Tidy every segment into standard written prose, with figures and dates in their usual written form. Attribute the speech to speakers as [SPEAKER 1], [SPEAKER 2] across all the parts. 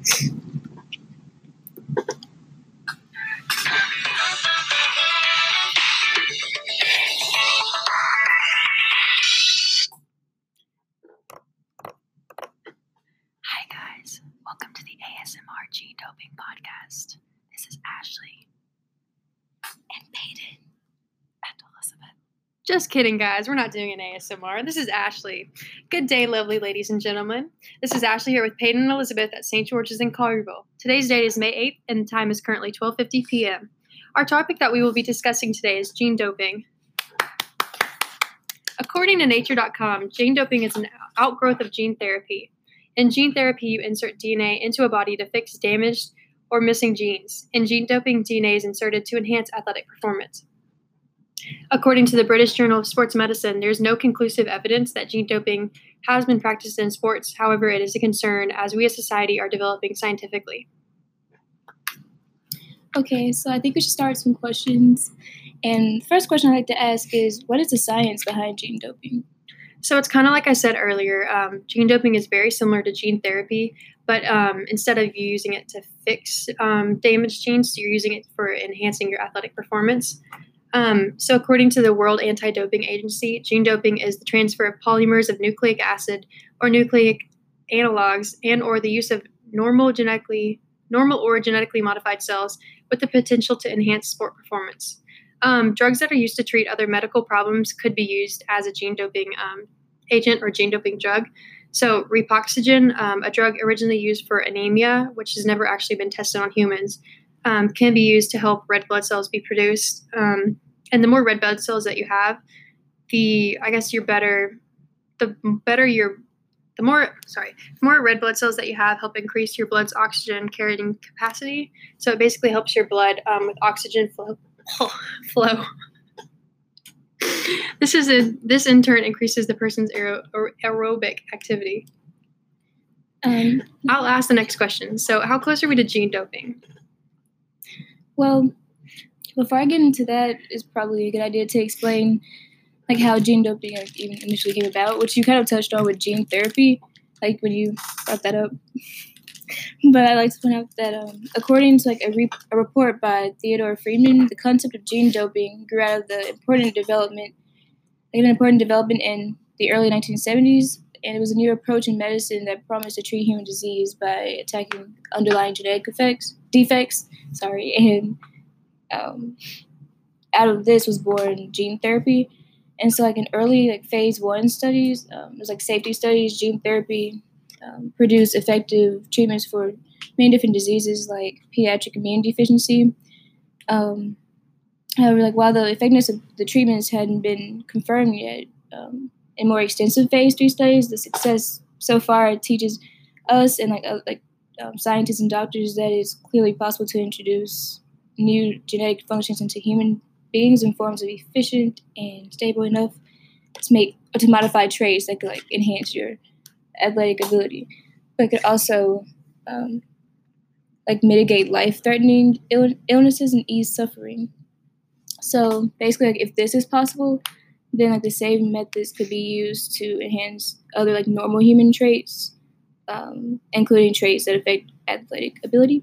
[SPEAKER 1] Hi guys, welcome to the ASMR Gene Doping Podcast. This is Ashley and Peyton and Elizabeth. Just kidding, guys. We're not doing an ASMR. This is Ashley. Good day, lovely ladies and gentlemen. This is Ashley here with Peyton and Elizabeth at St. George's in Collierville. Today's date is May 8th, and the time is currently 12:50 p.m. Our topic that we will be discussing today is gene doping. According to Nature.com, gene doping is an outgrowth of gene therapy. In gene therapy, you insert DNA into a body to fix damaged or missing genes. In gene doping, DNA is inserted to enhance athletic performance. According to the British Journal of Sports Medicine, there is no conclusive evidence that gene doping has been practiced in sports. However, it is a concern as we as a society are developing scientifically.
[SPEAKER 2] Okay, so I think we should start with some questions. And the first question I'd like to ask is, what is the science behind gene doping?
[SPEAKER 1] So it's kind of like I said earlier, gene doping is very similar to gene therapy, but instead of you using it to fix damaged genes, you're using it for enhancing your athletic performance. So according to the World Anti-Doping Agency, gene doping is the transfer of polymers of nucleic acid or nucleic analogs and or the use of normal or genetically modified cells with the potential to enhance sport performance. Drugs that are used to treat other medical problems could be used as a gene doping agent or gene doping drug. So Repoxygen, a drug originally used for anemia, which has never actually been tested on humans, can be used to help red blood cells be produced. And the more red blood cells that you have, the more red blood cells that you have help increase your blood's oxygen carrying capacity. So it basically helps your blood with oxygen flow. This in turn increases the person's aerobic activity. I'll ask the next question. So how close are we to gene doping?
[SPEAKER 2] Well, before I get into that, it's probably a good idea to explain how gene doping even initially came about, which you kind of touched on with gene therapy, when you brought that up. But I'd like to point out that according to a report by Theodore Friedman, the concept of gene doping grew out of an important development in the early 1970s, and it was a new approach in medicine that promised to treat human disease by attacking underlying genetic defects. And out of this was born gene therapy. And so, in early phase 1 studies, it was safety studies, gene therapy produced effective treatments for many different diseases like pediatric immune deficiency. However, while the effectiveness of the treatments hadn't been confirmed yet, in more extensive phase 3 studies, the success so far teaches us and scientists and doctors that it's clearly possible to introduce new genetic functions into human beings in forms of efficient and stable enough to modify traits that could enhance your athletic ability, but could also mitigate life-threatening illnesses and ease suffering. So basically, if this is possible, then the same methods could be used to enhance other normal human traits, including traits that affect athletic ability.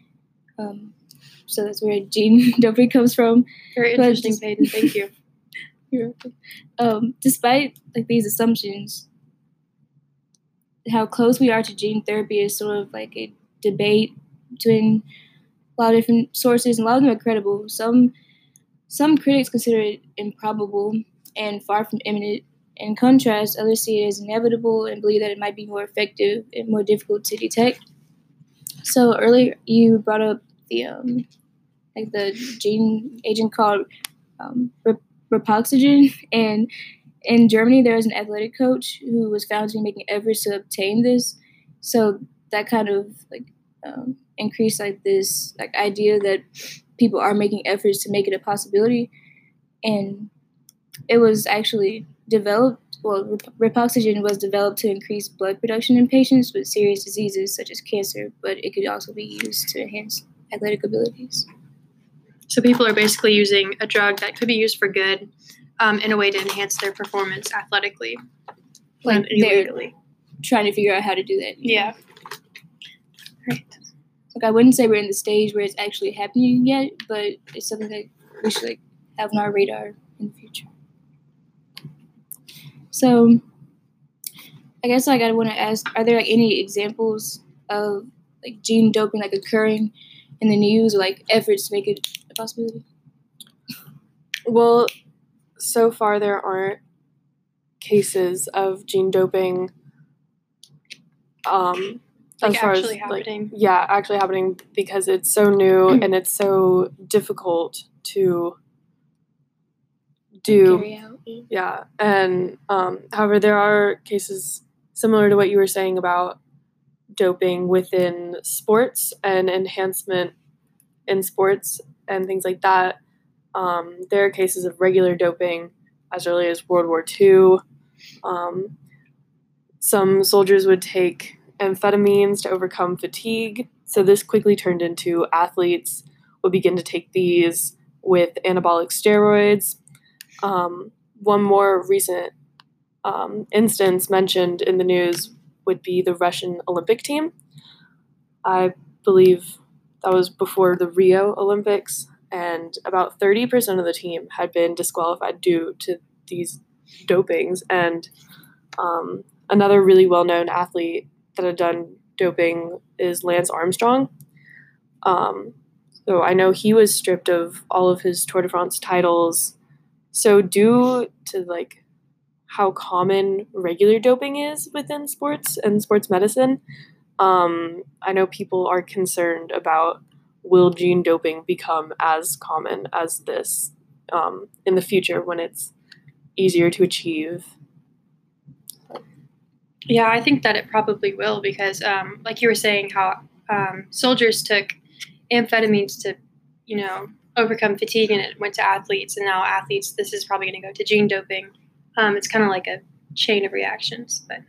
[SPEAKER 2] So that's where gene doping comes from.
[SPEAKER 1] Very interesting, Peyton. Thank you.
[SPEAKER 2] You're welcome. Despite these assumptions, how close we are to gene therapy is sort of a debate between a lot of different sources, and a lot of them are credible. Some critics consider it improbable and far from imminent. In contrast, others see it as inevitable and believe that it might be more effective and more difficult to detect. So earlier you brought up the gene agent called Repoxygen, and in Germany there was an athletic coach who was found to be making efforts to obtain this. So that kind of increased this idea that people are making efforts to make it a possibility, and it was actually developed. Well, Repoxygen was developed to increase blood production in patients with serious diseases such as cancer, but it could also be used to enhance athletic abilities.
[SPEAKER 1] So people are basically using a drug that could be used for good in a way to enhance their performance athletically.
[SPEAKER 2] They're trying to figure out how to do that.
[SPEAKER 1] Yeah. Right.
[SPEAKER 2] like I wouldn't say we're in the stage where it's actually happening yet, but it's something that we should like have on our radar in the future. So I guess like I want to ask, are there like any examples of like gene doping like occurring in the news, or like efforts to make it a possibility?
[SPEAKER 3] Well, so far there aren't cases of gene doping.
[SPEAKER 1] Like
[SPEAKER 3] as far
[SPEAKER 1] actually
[SPEAKER 3] as
[SPEAKER 1] happening.
[SPEAKER 3] actually happening, because it's so new and it's so difficult to do.
[SPEAKER 2] Carry out.
[SPEAKER 3] Yeah, and however, there are cases similar to what you were saying about doping within sports and enhancement in sports and things like that. There are cases of regular doping as early as World War II. Some soldiers would take amphetamines to overcome fatigue, so this quickly turned into athletes would begin to take these with anabolic steroids. One more recent instance mentioned in the news would be the Russian Olympic team. I believe that was before the Rio Olympics, and about 30% of the team had been disqualified due to these dopings. And another really well-known athlete that had done doping is Lance Armstrong. So I know he was stripped of all of his Tour de France titles. So due to like how common regular doping is within sports and sports medicine, I know people are concerned about, will gene doping become as common as this in the future when it's easier to achieve?
[SPEAKER 1] Yeah, I think that it probably will because, like you were saying, how soldiers took amphetamines to, overcome fatigue, and it went to athletes, and now athletes, this is probably going to go to gene doping. It's kind of like a chain of reactions. But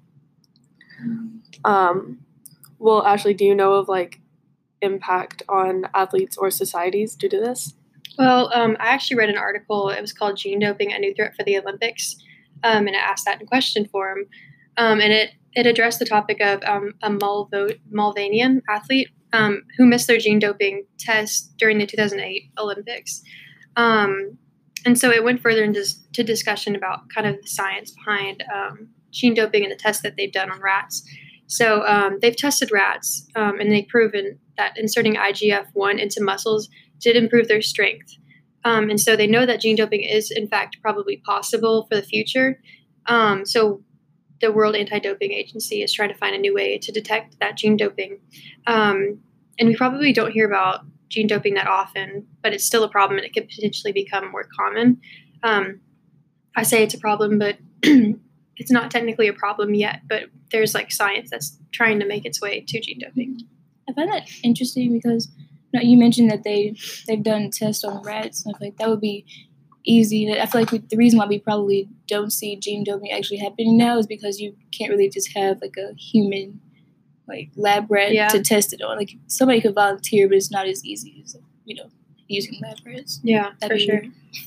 [SPEAKER 3] well, Ashley, do you know of like impact on athletes or societies due to this?
[SPEAKER 1] Well, I actually read an article. It was called "Gene Doping: A New Threat for the Olympics," and it asked that in question form, and it addressed the topic of a Malvanian athlete who missed their gene doping test during the 2008 Olympics. And so it went further into discussion about kind of the science behind gene doping and the tests that they've done on rats. So they've tested rats and they've proven that inserting IGF-1 into muscles did improve their strength. And so they know that gene doping is, in fact, probably possible for the future. So the World Anti-Doping Agency is trying to find a new way to detect that gene doping. And we probably don't hear about gene doping that often, but it's still a problem and it could potentially become more common. I say it's a problem, but it's not technically a problem yet, but there's like science that's trying to make its way to gene doping.
[SPEAKER 2] I find that interesting because you mentioned that they've done tests on rats, and I feel like that would be easy. I feel like the reason why we probably don't see gene doping actually happening now is because you can't really just have like a human like lab rat to test it on. Like somebody could volunteer, but it's not as easy as using lab rats.
[SPEAKER 1] Yeah, for sure.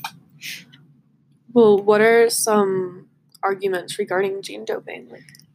[SPEAKER 3] Well, what are some arguments regarding gene doping?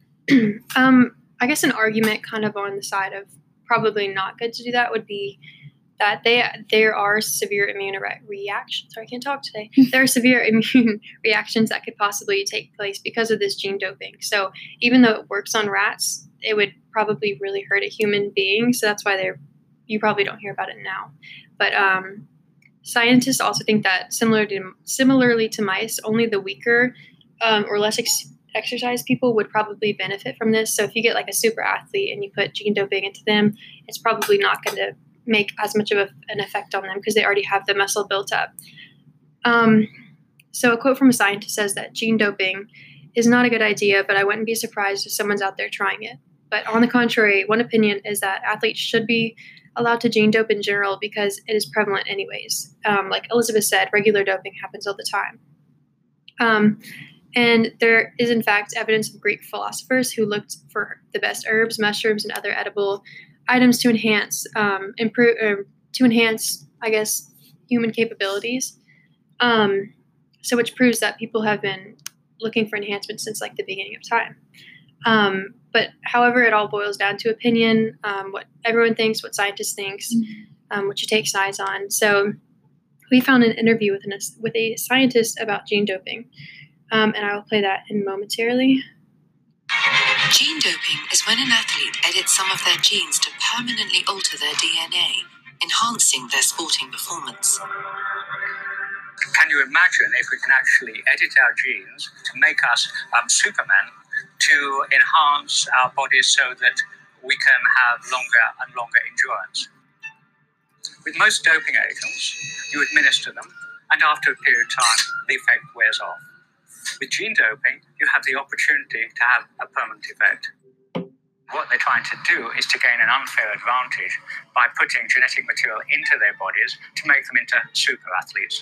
[SPEAKER 1] I guess an argument kind of on the side of probably not good to do that would be that there are severe immune reactions. Sorry, I can't talk today. There are severe immune reactions that could possibly take place because of this gene doping. So even though it works on rats, it would probably really hurt a human being. So that's why you probably don't hear about it now. But scientists also think that similarly to mice, only the weaker or less exercise people would probably benefit from this. So if you get like a super athlete and you put gene doping into them, it's probably not going to make as much of an effect on them because they already have the muscle built up. So a quote from a scientist says that gene doping is not a good idea, but I wouldn't be surprised if someone's out there trying it. But on the contrary, one opinion is that athletes should be allowed to gene dope in general because it is prevalent anyways. Like Elizabeth said, regular doping happens all the time. And there is, in fact, evidence of Greek philosophers who looked for the best herbs, mushrooms, and other edible items to enhance, I guess, human capabilities. So which proves that people have been looking for enhancements since like the beginning of time. But however, it all boils down to opinion, what everyone thinks, what scientists thinks, what you take sides on. So we found an interview with a scientist about gene doping, and I will play that in momentarily.
[SPEAKER 4] Gene doping is when an athlete edits some of their genes to permanently alter their DNA, enhancing their sporting performance.
[SPEAKER 5] Can you imagine if we can actually edit our genes to make us Superman, to enhance our bodies so that we can have longer and longer endurance? With most doping agents, you administer them, and after a period of time, the effect wears off. With gene doping, you have the opportunity to have a permanent effect. What they're trying to do is to gain an unfair advantage by putting genetic material into their bodies to make them into super athletes.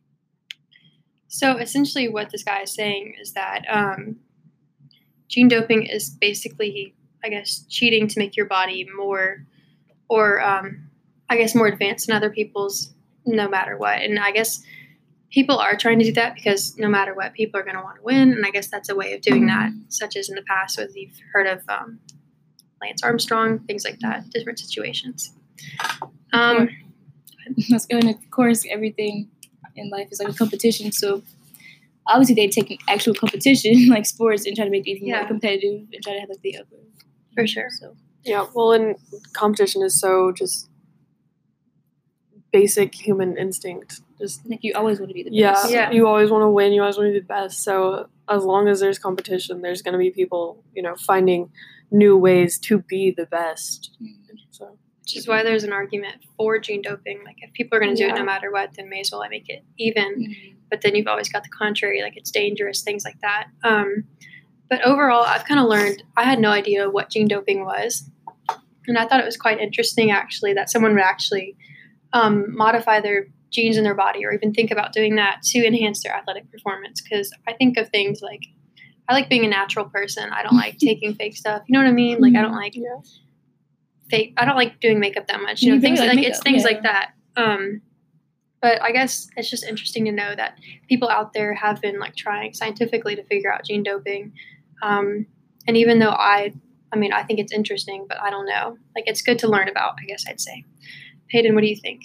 [SPEAKER 1] So essentially what this guy is saying is that gene doping is basically, I guess, cheating to make your body more, or I guess more advanced than other people's, no matter what. And I guess people are trying to do that because no matter what, people are going to want to win. And I guess that's a way of doing that, such as in the past, whether you've heard of Lance Armstrong, things like that, different situations.
[SPEAKER 2] Let's go. And of course, everything in life is like a competition. So obviously they take an actual competition like sports and try to make it even more competitive and try to have like the upper.
[SPEAKER 1] For sure.
[SPEAKER 2] So
[SPEAKER 3] Yeah, well, and competition is so just basic human instinct. Just
[SPEAKER 2] like you always want to be the best.
[SPEAKER 1] Yeah.
[SPEAKER 3] You always want to win. You always want to be the best. So as long as there's competition, there's going to be people, finding new ways to be the best. So,
[SPEAKER 1] Which is why there's an argument for gene doping. Like, if people are going to do it no matter what, then may as well make it even. But then you've always got the contrary, like it's dangerous, things like that. But overall, I've kind of learned, I had no idea what gene doping was. And I thought it was quite interesting, actually, that someone would actually modify their genes in their body or even think about doing that to enhance their athletic performance. Because I think of things like, I like being a natural person. I don't like taking fake stuff. You know what I mean? Like, I don't like fake. I don't like doing makeup that much. Things like makeup, it's things like that. But I guess it's just interesting to know that people out there have been like trying scientifically to figure out gene doping. And even though I think it's interesting, but I don't know. Like, it's good to learn about, I guess I'd say. Hayden, what do you think?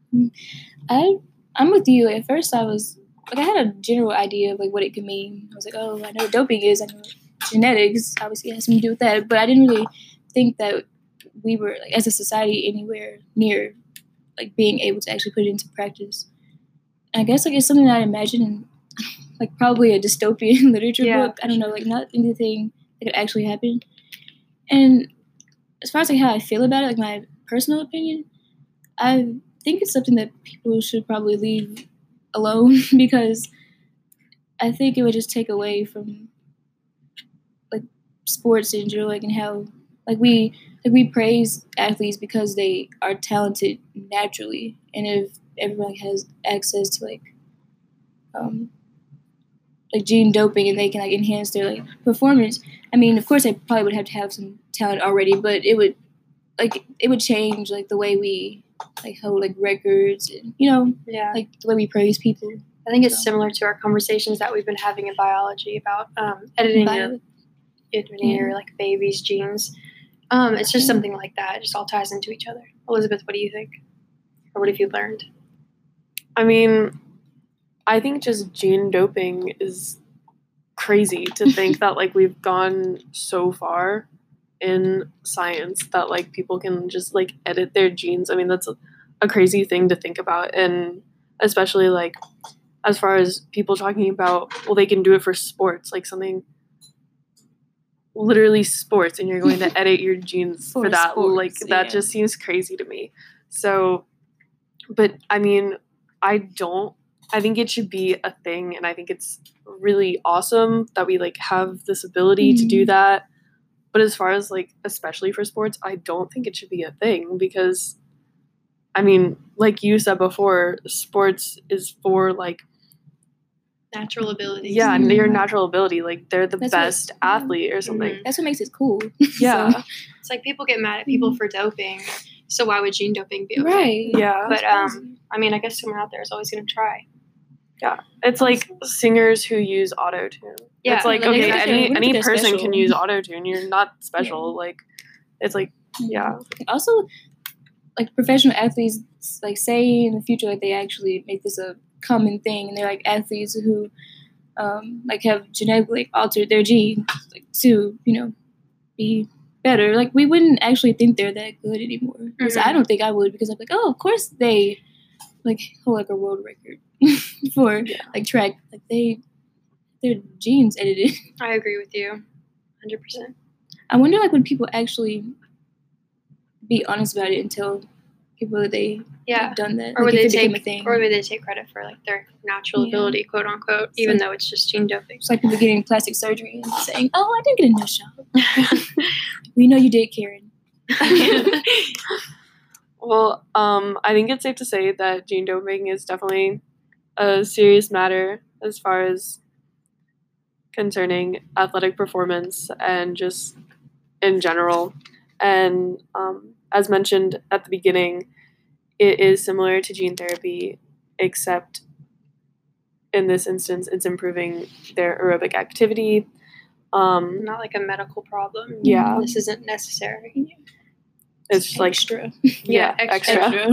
[SPEAKER 2] I'm with you. At first, I was like, I had a general idea of like what it could mean. I was like, oh, I know what doping is. I know genetics obviously has something to do with that, but I didn't really think that we were like as a society anywhere near like being able to actually put it into practice. And I guess like it's something that I imagine in like probably a dystopian literature book. I don't know, like not anything that could actually happen. And as far as like how I feel about it, like my personal opinion, I think it's something that people should probably leave alone because I think it would just take away from like sports in general, like and how like we praise athletes because they are talented naturally, and if everyone has access to like gene doping and they can like enhance their like performance, I mean, of course, they probably would have to have some talent already, but it would change like the way we like hold like records and like the way we praise people.
[SPEAKER 1] I think it's similar to our conversations that we've been having in biology about editing your like baby's genes. It's just something like that. It just all ties into each other. Elizabeth, what do you think? Or what have you learned?
[SPEAKER 3] I mean, I think just gene doping is crazy to think that like we've gone so far in science that like people can just like edit their genes. I mean, that's a crazy thing to think about, and especially like as far as people talking about, well, they can do it for sports, like something literally sports, and you're going to edit your genes for that. Sports, like that just seems crazy to me. So, but I mean, I think it should be a thing, and I think it's really awesome that we like have this ability to do that. But as far as like, especially for sports, I don't think it should be a thing because, I mean, like you said before, sports is for like
[SPEAKER 1] natural abilities.
[SPEAKER 3] Yeah, your natural ability. Like they're the best athlete or something.
[SPEAKER 2] That's what makes it cool.
[SPEAKER 3] Yeah.
[SPEAKER 1] So, it's like people get mad at people for doping. So why would gene doping be okay?
[SPEAKER 2] Right.
[SPEAKER 3] Yeah.
[SPEAKER 1] But I mean, I guess someone out there is always going to try.
[SPEAKER 3] It's like singers who use auto-tune.
[SPEAKER 1] Yeah,
[SPEAKER 3] It's like,
[SPEAKER 2] like,
[SPEAKER 3] okay,
[SPEAKER 2] exactly. We don't
[SPEAKER 3] any
[SPEAKER 2] think they're
[SPEAKER 3] person can
[SPEAKER 2] special.
[SPEAKER 3] use auto-tune. You're not special. Like, it's like, yeah.
[SPEAKER 2] Also, like professional athletes, like say in the future, like they actually make this a common thing, and they're like athletes who, like have genetically altered their genes, like to be better. Like we wouldn't actually think they're that good anymore. Because I don't think I would, because I'm like, oh, of course they like hold like a world record for like track, like their genes edited.
[SPEAKER 1] I agree with you, 100%.
[SPEAKER 2] I wonder like would people actually be honest about it and tell people that they have done that,
[SPEAKER 1] Or
[SPEAKER 2] like,
[SPEAKER 1] would
[SPEAKER 2] if
[SPEAKER 1] they
[SPEAKER 2] it became a thing.
[SPEAKER 1] Or would they take credit for like their natural ability, quote unquote, even though it's just gene doping?
[SPEAKER 2] It's like people getting plastic surgery and saying, "Oh, I didn't get a nose job." We know you did, Karen.
[SPEAKER 3] Well, I think it's safe to say that gene doping is definitely a serious matter as far as concerning athletic performance and just in general. And as mentioned at the beginning, it is similar to gene therapy, except in this instance, it's improving their aerobic activity.
[SPEAKER 1] Not like a medical problem.
[SPEAKER 3] Yeah.
[SPEAKER 1] This isn't necessary.
[SPEAKER 3] It's like
[SPEAKER 2] extra.
[SPEAKER 3] extra.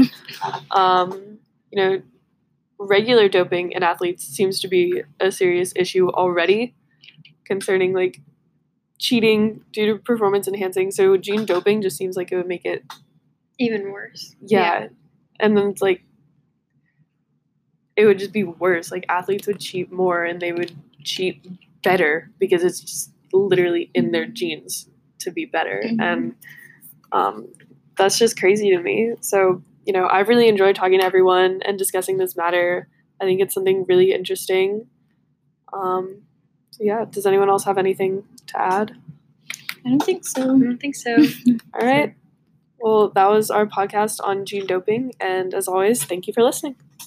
[SPEAKER 3] Regular doping in athletes seems to be a serious issue already concerning like cheating due to performance enhancing. So gene doping just seems like it would make it
[SPEAKER 1] even worse.
[SPEAKER 3] Yeah. And then it's like it would just be worse. Like athletes would cheat more and they would cheat better because it's just literally in their genes to be better. And that's just crazy to me. So, I've really enjoyed talking to everyone and discussing this matter. I think it's something really interesting. So yeah, does anyone else have anything to add?
[SPEAKER 2] I don't think so.
[SPEAKER 3] All right. Well, that was our podcast on gene doping. And as always, thank you for listening.